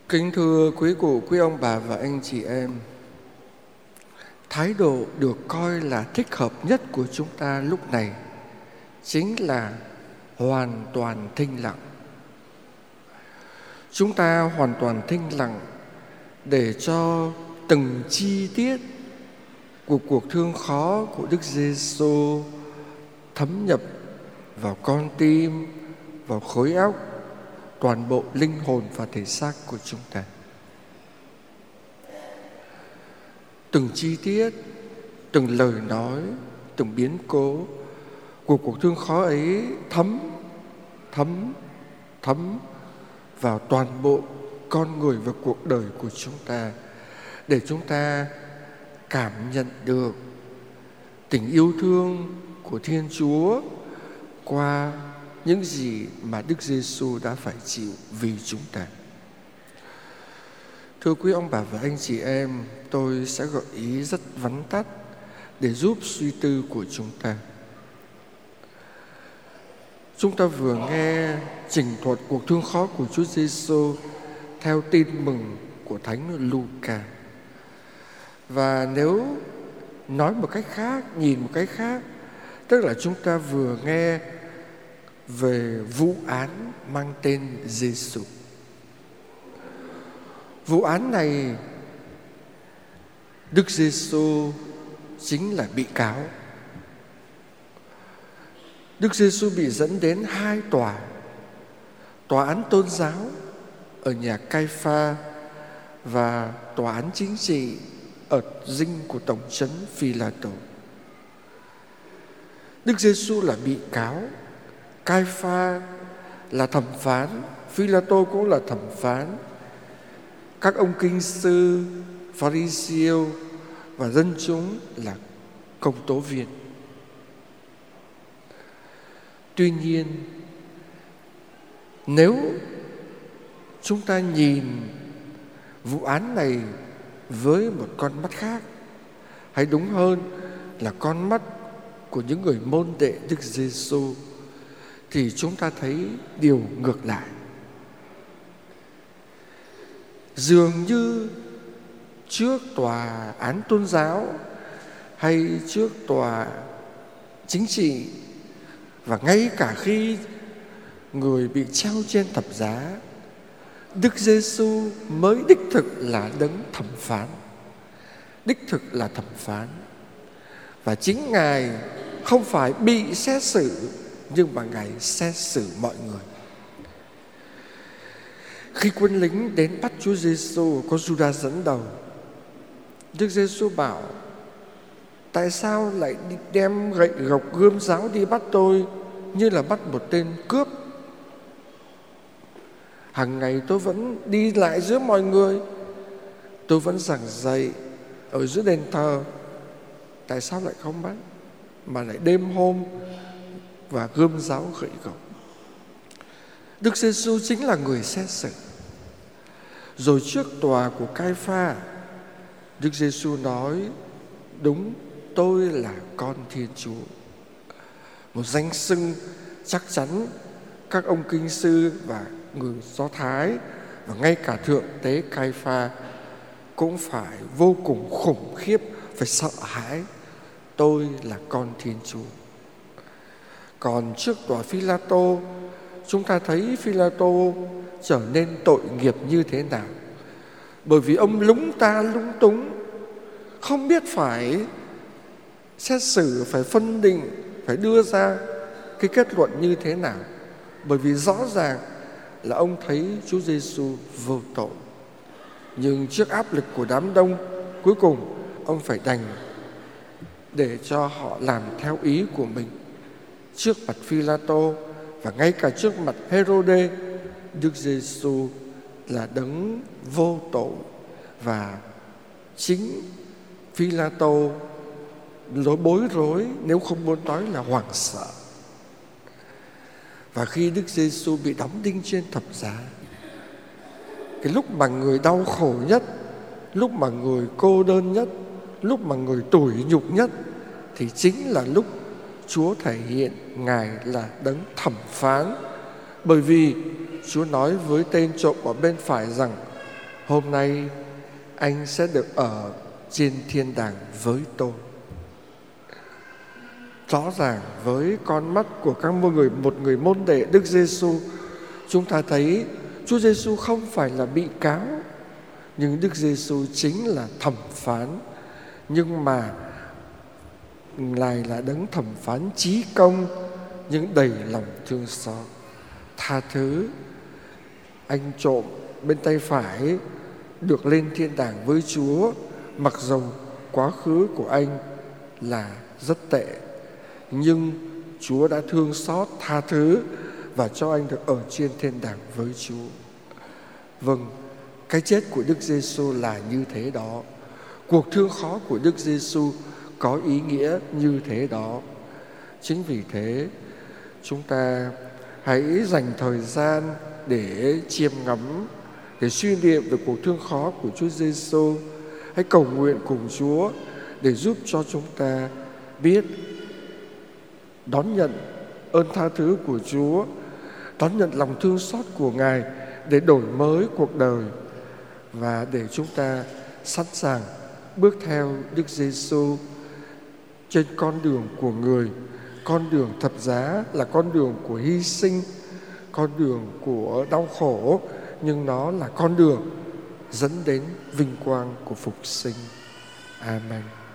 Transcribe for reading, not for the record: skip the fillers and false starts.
Kính thưa quý cụ, quý ông bà và anh chị em, thái độ được coi là thích hợp nhất của chúng ta lúc này chính là hoàn toàn thinh lặng. Chúng ta hoàn toàn thinh lặng để cho từng chi tiết của cuộc thương khó của Đức Giêsu thấm nhập vào con tim, vào khối óc, toàn bộ linh hồn và thể xác của chúng ta. Từng chi tiết, từng lời nói, từng biến cố của cuộc thương khó ấy thấm vào toàn bộ con người và cuộc đời của chúng ta, để chúng ta cảm nhận được tình yêu thương của Thiên Chúa qua những gì mà Đức Giêsu đã phải chịu vì chúng ta. Thưa quý ông bà và anh chị em, tôi sẽ gợi ý rất vắn tắt để giúp suy tư của chúng ta. Chúng ta vừa nghe trình thuật cuộc thương khó của Chúa Giêsu theo tin mừng của Thánh Luca. Và nếu nói một cách khác, nhìn một cách khác, tức là chúng ta vừa nghe về vụ án mang tên Giêsu. Vụ án này, Đức Giêsu chính là bị cáo. Đức Giêsu bị dẫn đến hai tòa án tôn giáo ở nhà Cai-pha và tòa án chính trị ở dinh của tổng trấn Phi-la-tô. Đức Giêsu là bị cáo, Cai-pha là thẩm phán, Phi-la-tô cũng là thẩm phán. Các ông kinh sư, Pha-ri-siêu và dân chúng là công tố viên. Tuy nhiên, nếu chúng ta nhìn vụ án này với một con mắt khác, hay đúng hơn là con mắt của những người môn đệ Đức Giêsu, thì chúng ta thấy điều ngược lại. Dường như trước tòa án tôn giáo hay trước tòa chính trị, và ngay cả khi người bị treo trên thập giá, Đức Giêsu mới đích thực là đấng thẩm phán, đích thực là thẩm phán. Và chính Ngài không phải bị xét xử, nhưng mà Ngài xét xử mọi người. Khi quân lính đến bắt Chúa Giêsu, có Giuđa dẫn đầu, Đức Giêsu bảo: tại sao lại đem gậy gộc gươm giáo đi bắt tôi như là bắt một tên cướp? Hàng ngày tôi vẫn đi lại giữa mọi người, tôi vẫn giảng dạy ở giữa đền thờ. Tại sao lại không bắt, mà lại đêm hôm và gươm giáo gậy gộc? Đức Giêsu chính là người xét xử. Rồi trước tòa của Cai-pha, Đức Giêsu nói: đúng, tôi là con Thiên Chúa. Một danh xưng chắc chắn các ông kinh sư và người Do Thái và ngay cả thượng tế Cai-pha cũng phải vô cùng khủng khiếp, phải sợ hãi. Tôi là con Thiên Chúa. Còn trước tòa Phi-la-tô, chúng ta thấy Phi-la-tô trở nên tội nghiệp như thế nào. Bởi vì ông lúng túng, không biết phải xét xử, phải phân định, phải đưa ra cái kết luận như thế nào. Bởi vì rõ ràng là ông thấy Chúa Giêsu vô tội. Nhưng trước áp lực của đám đông, cuối cùng ông phải đành để cho họ làm theo ý của mình. Trước mặt Phi-la-tô và ngay cả trước mặt Hê-rô-đê, Đức Giêsu là đấng vô tội. Và chính Phi-la-tô bối rối, nếu không muốn nói là hoảng sợ. Và khi Đức Giêsu bị đóng đinh trên thập giá, cái lúc mà người đau khổ nhất, lúc mà người cô đơn nhất, lúc mà người tủi nhục nhất, thì chính là lúc Chúa thể hiện Ngài là đấng thẩm phán. Bởi vì Chúa nói với tên trộm ở bên phải rằng: hôm nay anh sẽ được ở trên thiên đàng với tôi. Rõ ràng với con mắt của một người môn đệ Đức Giêsu, chúng ta thấy Chúa Giêsu không phải là bị cáo, nhưng Đức Giêsu chính là thẩm phán, nhưng mà Ngài là đấng thẩm phán chí công nhưng đầy lòng thương xót. Tha thứ. Anh trộm bên tay phải được lên thiên đàng với Chúa, mặc dầu quá khứ của anh là rất tệ, nhưng Chúa đã thương xót, tha thứ và cho anh được ở trên thiên đàng với Chúa. Vâng, cái chết của Đức Giêsu là như thế đó. Cuộc thương khó của Đức Giêsu có ý nghĩa như thế đó. Chính vì thế, chúng ta hãy dành thời gian để chiêm ngắm, để suy niệm về cuộc thương khó của Chúa Giêsu. Hãy cầu nguyện cùng Chúa để giúp cho chúng ta biết đón nhận ơn tha thứ của Chúa, đón nhận lòng thương xót của Ngài để đổi mới cuộc đời, và để chúng ta sẵn sàng bước theo Đức Giêsu trên con đường của Người. Con đường thập giá là con đường của hy sinh, con đường của đau khổ, nhưng nó là con đường dẫn đến vinh quang của phục sinh. Amen.